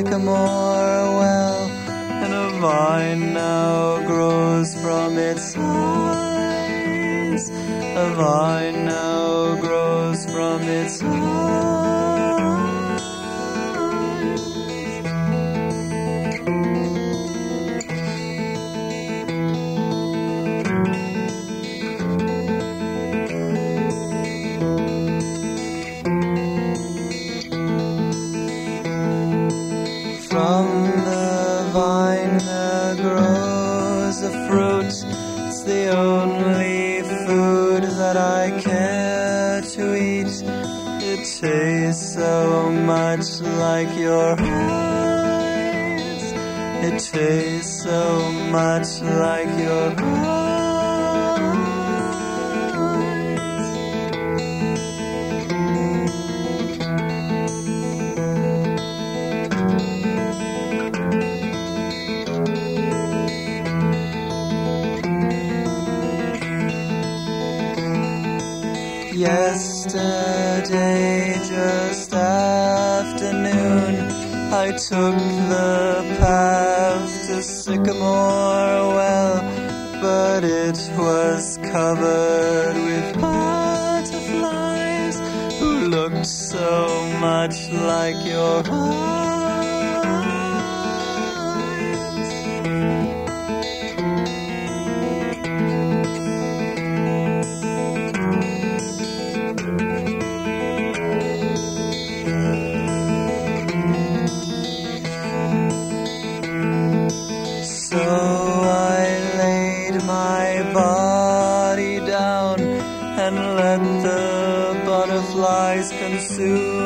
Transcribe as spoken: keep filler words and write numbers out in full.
sycamore well, and a vine now grows from its eyes. A vine now grows from its eyes. From the vine there grows a fruit. It's the only food that I care to eat. It tastes so much like your eyes. It tastes so much like your eyes. Yesterday, just afternoon, I took the path to Sycamore Well, but it was covered with butterflies who looked so much like your eyes. So I laid my body down and let the butterflies consume